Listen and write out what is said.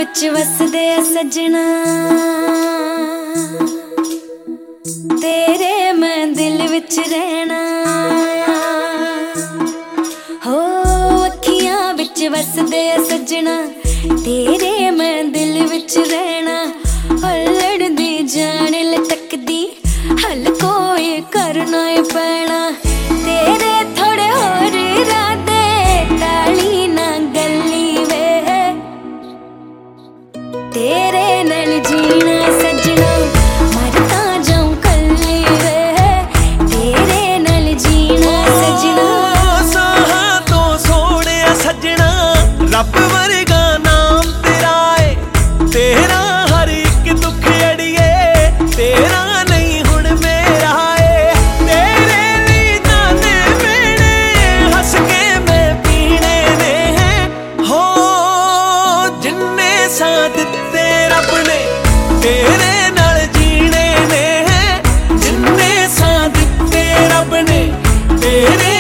विच वसदे सजना, तेरे मैं दिल विच रहना। हो अखियां विच वसदे सजना, तेरे मैं दिल विच रहना। लड़दी जान लटकदी हल कोई करना ही पैना। तेरे थोड़े होर इरादे टाली ना गली वे, तेरे नाल जीना सजना मरता जाऊं कल्ली वे, तेरे नाल जीना सजना। साहा तो सोने सजना रब वर्गा नाम तेरा है, तेरा हर एक दुख अड़िए तेरा नहीं हुण मेरा है। तेरे लिए ताने मेरे हस के मैं पीने ने हैं, हो जिन्ने साथ दिते रब ने तेरे नाल जीने ने हैं, जिन्ने साथ दिते रब ने तेरे